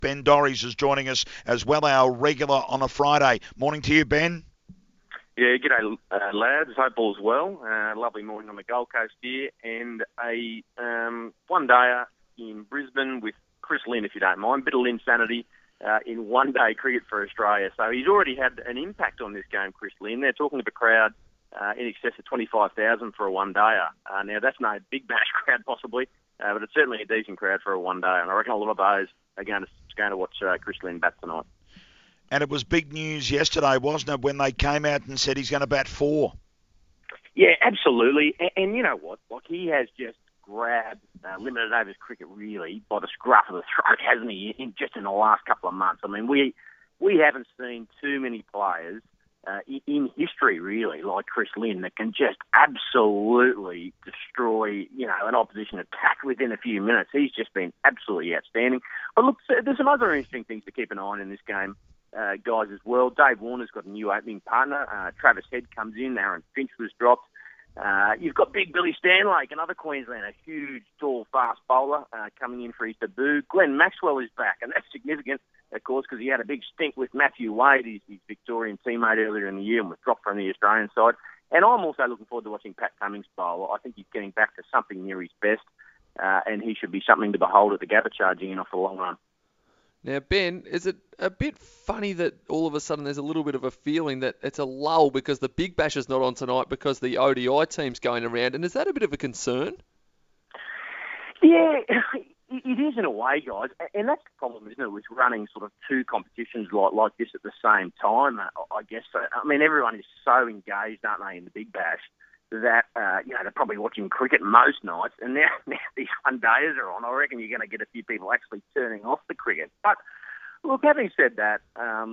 Ben Dorries is joining us as well, our regular on a Friday. Morning to you, Ben. Yeah, g'day, lads. Hope all's well. Lovely morning on the Gold Coast here, and a one-dayer in Brisbane with Chris Lynn, if you don't mind. Bit of insanity in one-day cricket for Australia. So he's already had an impact on this game, Chris Lynn. They're talking to a crowd in excess of 25,000 for a one-dayer. Now, that's no big bash crowd possibly, but it's certainly a decent crowd for a one-dayer, and I reckon a lot of those are going to watch Chris Lynn bat tonight. And it was big news yesterday, wasn't it, when they came out and said he's going to bat 4? Yeah, absolutely. And you know what? Like, he has just grabbed limited overs cricket really by the scruff of the throat, hasn't he? In the last couple of months. I mean, we haven't seen too many players in history really like Chris Lynn that can just absolutely destroy, an opposition attack within a few minutes. He's just been absolutely outstanding. But look, there's some other interesting things to keep an eye on in this game. Guys as well. Dave Warner's got a new opening partner. Travis Head comes in. Aaron Finch was dropped. You've got Big Billy Stanlake, another Queenslander, huge, tall, fast bowler coming in for his debut. Glenn Maxwell is back, and that's significant, of course, because he had a big stink with Matthew Wade, his Victorian teammate earlier in the year, and was dropped from the Australian side. And I'm also looking forward to watching Pat Cummins bowl. I think he's getting back to something near his best, and he should be something to behold at the Gabba, charging in off the long run. Now, Ben, is it a bit funny that all of a sudden there's a little bit of a feeling that it's a lull because the Big Bash is not on tonight because the ODI team's going around? And is that a bit of a concern? Yeah, it is in a way, guys. And that's the problem, isn't it, with running sort of two competitions like this at the same time, I guess. I mean, everyone is so engaged, aren't they, in the Big Bash, that, they're probably watching cricket most nights, and now these one-dayers are on. I reckon you're going to get a few people actually turning off the cricket. But, look, having said that,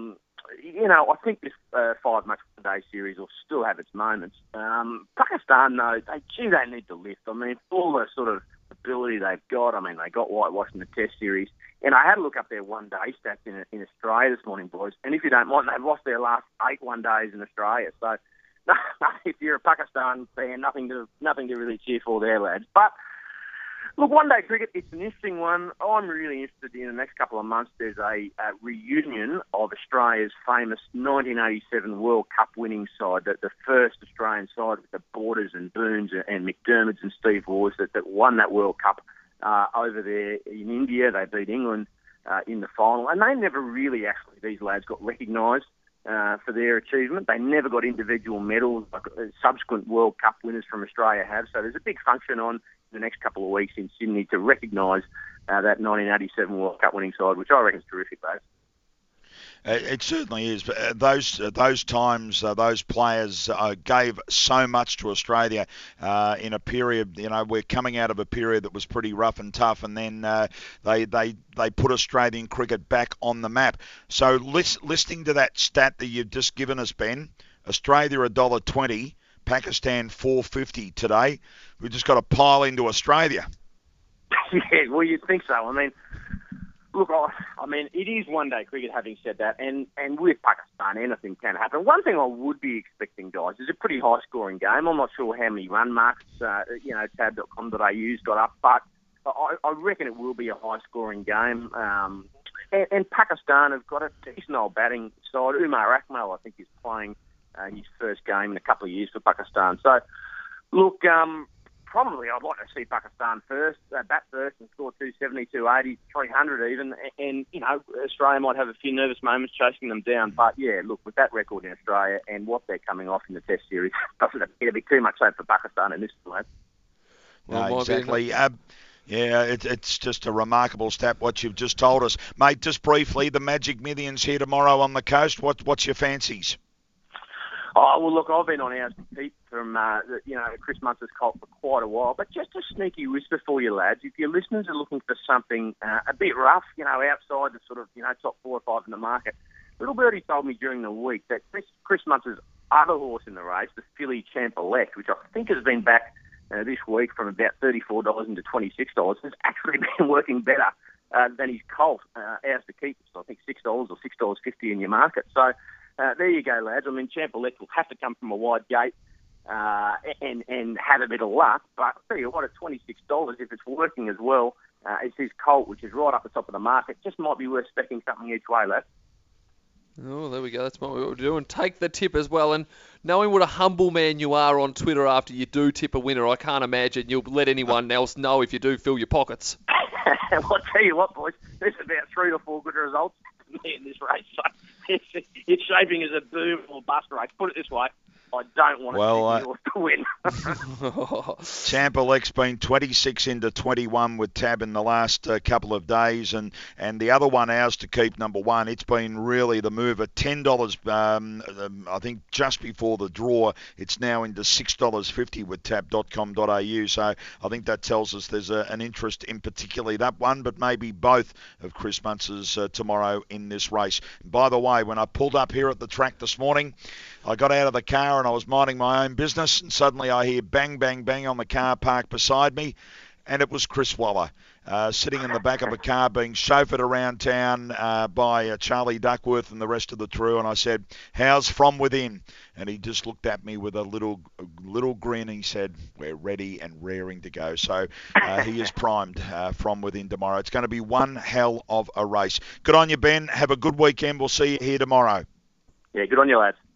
I think this 5-match one-day series will still have its moments. Pakistan, though, they need to lift. I mean, all the sort of ability they've got. I mean, they got whitewashed in the Test series. And I had to look up their one-day stats in Australia this morning, boys. And if you don't mind, they've lost their last 8 one-days in Australia. So, if you're a Pakistan fan, nothing to really cheer for there, lads. But look, one-day cricket, it's an interesting one. I'm really interested in the next couple of months. There's a reunion of Australia's famous 1987 World Cup winning side, the first Australian side with the Borders and Boones and McDermotts and Steve Wars that won that World Cup over there in India. They beat England in the final, and they never really these lads got recognised for their achievement. They never got individual medals like subsequent World Cup winners from Australia have. So there's a big function on the next couple of weeks in Sydney to recognise that 1987 World Cup winning side, which I reckon is terrific, mate. It certainly is. Those times, those players gave so much to Australia in a period. We're coming out of a period that was pretty rough and tough, and then they put Australian cricket back on the map. So listening to that stat that you've just given us, Ben, Australia $1.20, Pakistan $4.50 today. We've just got to pile into Australia. Yeah, well, you'd think so. I mean, look, it is one-day cricket, having said that, and with Pakistan, anything can happen. One thing I would be expecting, guys, is a pretty high-scoring game. I'm not sure how many run marks, tab.com.au's got up, but I reckon it will be a high-scoring game. And Pakistan have got a decent old batting side. Umar Akmal, I think, is playing his first game in a couple of years for Pakistan. So, look, probably I'd like to see Pakistan bat first and score 270, 280, 300 even. And, Australia might have a few nervous moments chasing them down. But, yeah, look, with that record in Australia and what they're coming off in the Test series, doesn't appear to be too much hope for Pakistan in this one. No, exactly. It's just a remarkable stat, what you've just told us. Mate, just briefly, the Magic Millions here tomorrow on the coast. What's your fancies? Oh, well, look, I've been on ours Pete from, Chris Munster's cult for quite a while, but just a sneaky whisper for you, lads. If your listeners are looking for something a bit rough, outside the sort of, top 4 or 5 in the market, Little Birdie told me during the week that Chris Munster's other horse in the race, the filly Champ Elect, which I think has been back this week from about $34 into $26, has actually been working better than his colt, Ours to Keep, so I think $6 or $6.50 in your market. So, there you go, lads. I mean, Champ Elect will have to come from a wide gate and have a bit of luck. But I'll tell you what, at $26, if it's working as well It's his Colt, which is right up the top of the market. Just might be worth specking something each way, lad. Oh, there we go. That's what we're doing. Take the tip as well. And knowing what a humble man you are on Twitter after you do tip a winner, I can't imagine you'll let anyone else know if you do fill your pockets. Well, I'll tell you what, boys, there's about 3 or 4 good results in this race. So it's shaping as a boom or bust race. Put it this way. I don't want to win. Tampa Leck's been 26 into 21 with Tab in the last couple of days, and the other one, Ours to Keep, number 1, it's been really the mover. $10, I think, just before the draw. It's now into $6.50 with tab.com.au. So I think that tells us there's an interest in particularly that one, but maybe both of Chris Munce's tomorrow in this race. By the way, when I pulled up here at the track this morning, I got out of the car and I was minding my own business, and suddenly I hear bang, bang, bang on the car park beside me, and it was Chris Waller, sitting in the back of a car being chauffeured around town by Charlie Duckworth and the rest of the crew, and I said, "How's From Within?" And he just looked at me with a little grin, and he said, "We're ready and raring to go." So he is primed From Within tomorrow. It's going to be one hell of a race. Good on you, Ben. Have a good weekend. We'll see you here tomorrow. Yeah, good on you, lads.